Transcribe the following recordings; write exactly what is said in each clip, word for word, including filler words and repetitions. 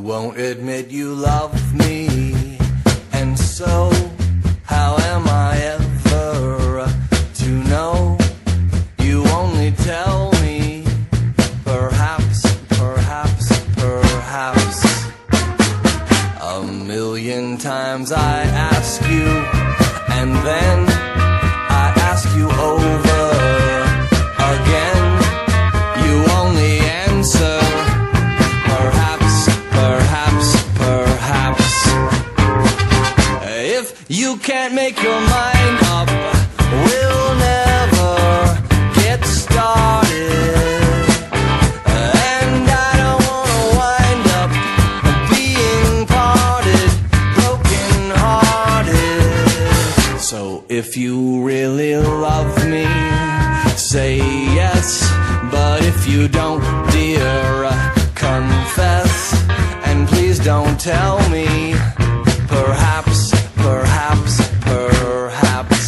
won't admit you love me, and so how am I ever to know? You only tell me, perhaps, perhaps, perhaps. A million times I ask you, and then I ask you over again. You only answer, perhaps, perhaps, perhaps. If you can't make your mind up, we'll never get started. And I don't wanna wind up being parted, broken hearted. So if you really love me, say yes. But if you don't, dear, confess. And please don't tell me, perhaps, perhaps, perhaps.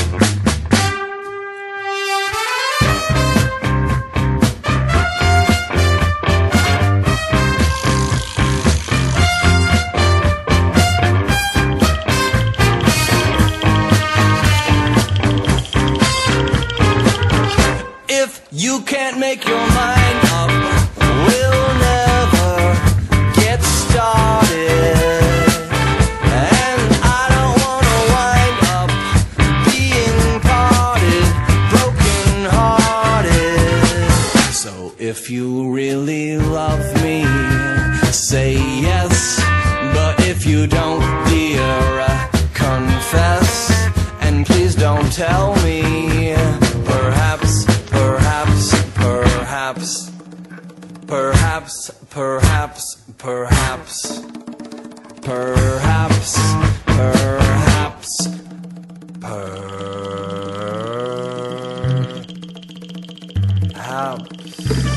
If you can't make your mind up, we'll never get started. And I don't wanna wind up being parted, broken hearted. So if you really love me, say yes. But if you don't, dear, confess. And please don't tell me, perhaps, perhaps, perhaps, perhaps, perhaps, perhaps, perhaps, perhaps, perhaps.